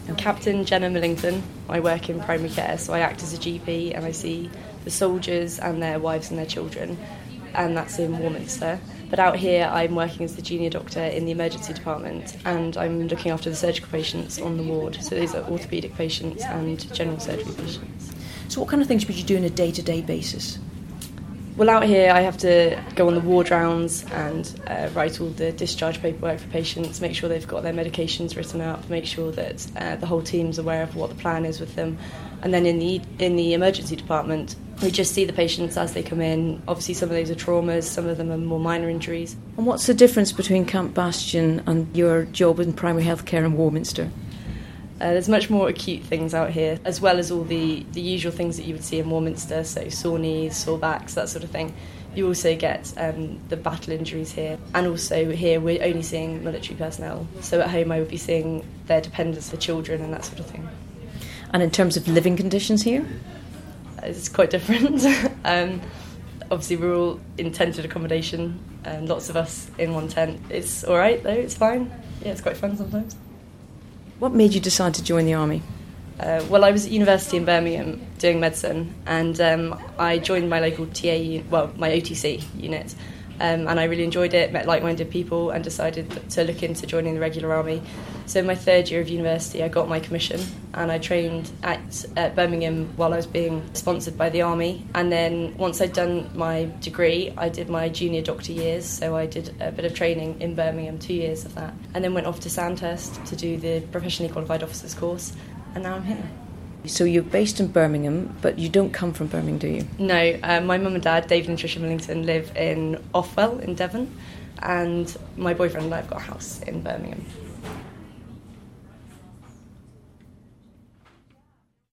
Captain Jenna Millington. I work in primary care, so I act as a GP and I see the soldiers and their wives and their children, and that's in Warminster. But out here I'm working as the junior doctor in the emergency department, and I'm looking after the surgical patients on the ward. So these are orthopaedic patients and general surgery patients. So what kind of things would you do on a day-to-day basis? Well, out here I have to go on the ward rounds and write all the discharge paperwork for patients, make sure they've got their medications written up, make sure that the whole team's aware of what the plan is with them. And then in the emergency department, we just see the patients as they come in. Obviously some of those are traumas, some of them are more minor injuries. And what's the difference between Camp Bastion and your job in primary healthcare in Warminster? There's much more acute things out here, as well as all the usual things that you would see in Warminster, so sore knees, sore backs, that sort of thing. You also get the battle injuries here, and also here we're only seeing military personnel. So at home I would be seeing their dependents, the children and that sort of thing. And in terms of living conditions here? It's quite different. Obviously we're all in tented accommodation, lots of us in one tent. It's all right though, it's fine. Yeah, it's quite fun sometimes. What made you decide to join the army? Well, I was at university in Birmingham doing medicine, and I joined my local my OTC unit, and I really enjoyed it, met like-minded people, and decided to look into joining the regular army. So in my third year of university, I got my commission, and I trained at Birmingham while I was being sponsored by the army. And then once I'd done my degree, I did my junior doctor years, so I did a bit of training in Birmingham, 2 years of that, and then went off to Sandhurst to do the professionally qualified officers course, and now I'm here. So you're based in Birmingham, but you don't come from Birmingham, do you? No, my mum and dad, David and Tricia Millington, live in Offwell in Devon, and my boyfriend and I have got a house in Birmingham.